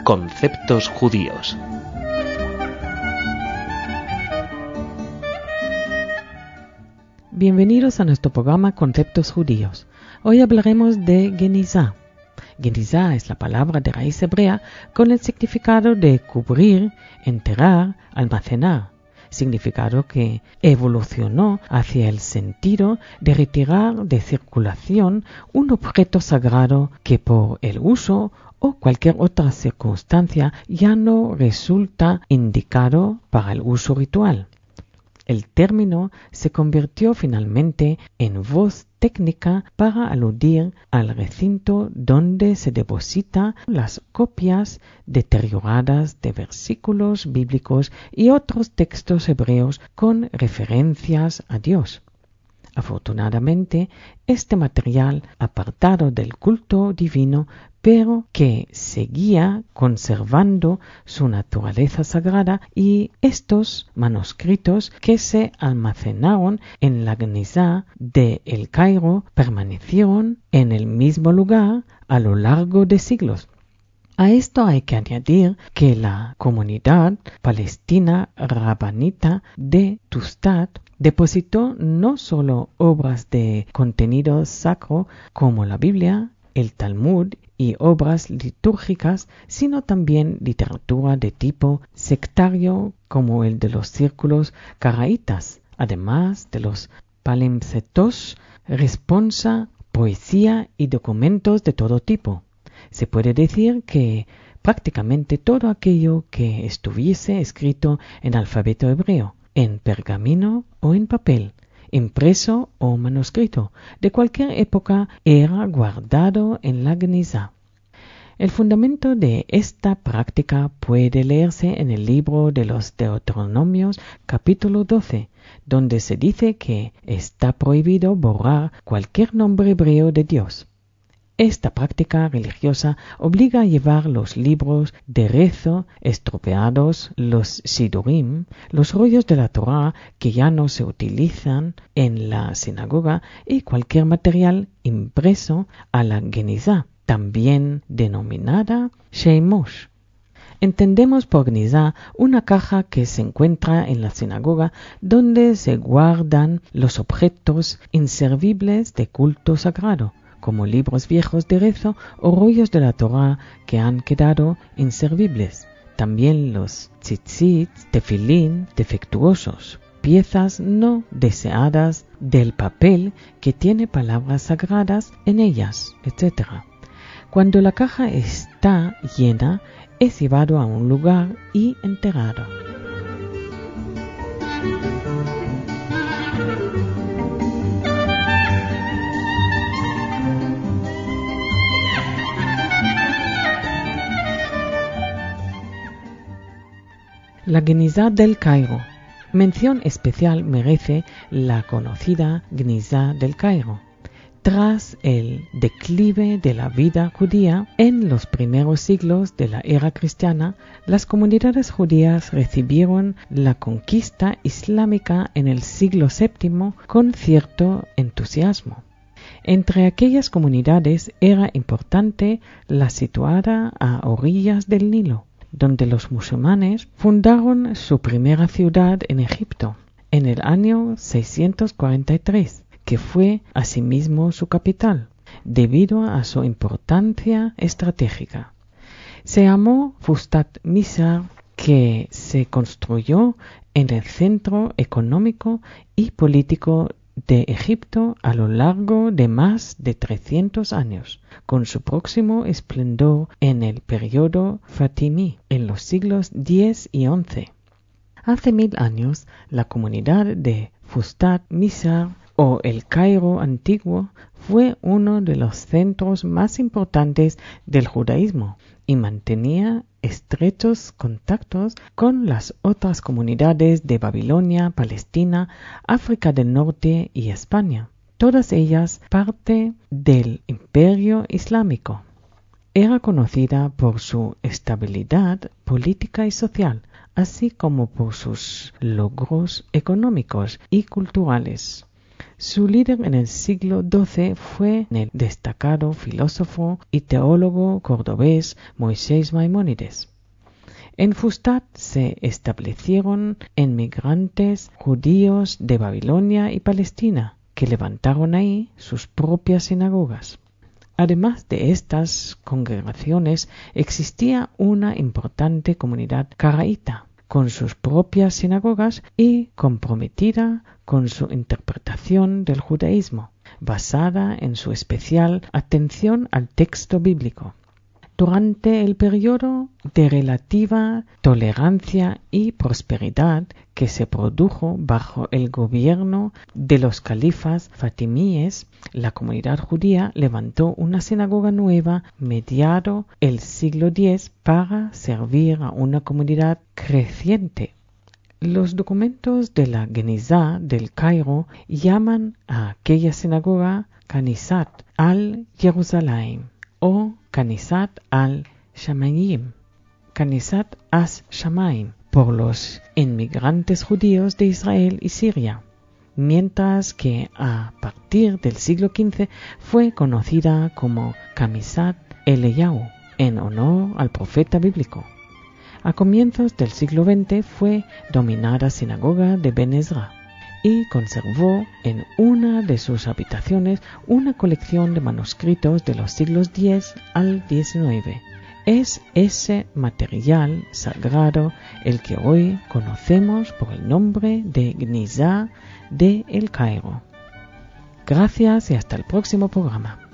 Conceptos judíos. Bienvenidos a nuestro programa Conceptos judíos. Hoy hablaremos de Genizá. Genizá es la palabra de raíz hebrea con el significado de cubrir, enterrar, almacenar, significado que evolucionó hacia el sentido de retirar de circulación un objeto sagrado que por el uso o cualquier otra circunstancia ya no resulta indicado para el uso ritual. El término se convirtió finalmente en voz técnica para aludir al recinto donde se deposita las copias deterioradas de versículos bíblicos y otros textos hebreos con referencias a Dios. Afortunadamente, este material apartado del culto divino, pero que seguía conservando su naturaleza sagrada, y estos manuscritos que se almacenaron en la Genizá de El Cairo permanecieron en el mismo lugar a lo largo de siglos. A esto hay que añadir que la comunidad palestina rabanita de Tustad depositó no solo obras de contenido sacro como la Biblia, el Talmud y obras litúrgicas, sino también literatura de tipo sectario como el de los círculos caraítas, además de los palimpsetos, responsa, poesía y documentos de todo tipo. Se puede decir que prácticamente todo aquello que estuviese escrito en alfabeto hebreo, en pergamino o en papel, impreso o manuscrito, de cualquier época era guardado en la Genizá. El fundamento de esta práctica puede leerse en el libro de los Deuteronomios, capítulo 12, donde se dice que está prohibido borrar cualquier nombre hebreo de Dios. Esta práctica religiosa obliga a llevar los libros de rezo estropeados, los sidurim, los rollos de la Torá que ya no se utilizan en la sinagoga y cualquier material impreso a la Genizá, también denominada Sheimosh. Entendemos por Genizá una caja que se encuentra en la sinagoga donde se guardan los objetos inservibles de culto sagrado, como libros viejos de rezo o rollos de la Torá que han quedado inservibles. También los tzitzit, tefilín defectuosos, piezas no deseadas del papel que tiene palabras sagradas en ellas, etc. Cuando la caja está llena, es llevado a un lugar y enterrado. La Genizá del Cairo. Mención especial merece la conocida Genizá del Cairo. Tras el declive de la vida judía en los primeros siglos de la era cristiana, las comunidades judías recibieron la conquista islámica en el siglo VII con cierto entusiasmo. Entre aquellas comunidades era importante la situada a orillas del Nilo, donde los musulmanes fundaron su primera ciudad en Egipto, en el año 643, que fue asimismo su capital, debido a su importancia estratégica. Se llamó Fustat Misar, que se construyó en el centro económico y político de Egipto a lo largo de más de 300 años, con su próximo esplendor en el periodo fatimí, en los siglos X y XI. Hace 1000 años, la comunidad de Fustat Misar, o el Cairo antiguo, fue uno de los centros más importantes del judaísmo y mantenía estrechos contactos con las otras comunidades de Babilonia, Palestina, África del Norte y España, todas ellas parte del Imperio Islámico. Era conocida por su estabilidad política y social, así como por sus logros económicos y culturales. Su líder en el siglo XII fue el destacado filósofo y teólogo cordobés Moisés Maimónides. En Fustat se establecieron inmigrantes judíos de Babilonia y Palestina, que levantaron ahí sus propias sinagogas. Además de estas congregaciones, existía una importante comunidad caraíta, con sus propias sinagogas y comprometida con su interpretación del judaísmo, basada en su especial atención al texto bíblico. Durante el periodo de relativa tolerancia y prosperidad que se produjo bajo el gobierno de los califas fatimíes, la comunidad judía levantó una sinagoga nueva mediado el siglo X para servir a una comunidad creciente. Los documentos de la Genizá del Cairo llaman a aquella sinagoga Kanisat al-Jerusalem o Kanisat al-Shamayim, Kanisat as-Shamayim, por los inmigrantes judíos de Israel y Siria, mientras que a partir del siglo XV fue conocida como Kanisat Eliyahu, en honor al profeta bíblico. A comienzos del siglo XX fue dominada sinagoga de Ben Ezra y conservó en una de sus habitaciones una colección de manuscritos de los siglos X al XIX. Es ese material sagrado el que hoy conocemos por el nombre de Genizá de El Cairo. Gracias y hasta el próximo programa.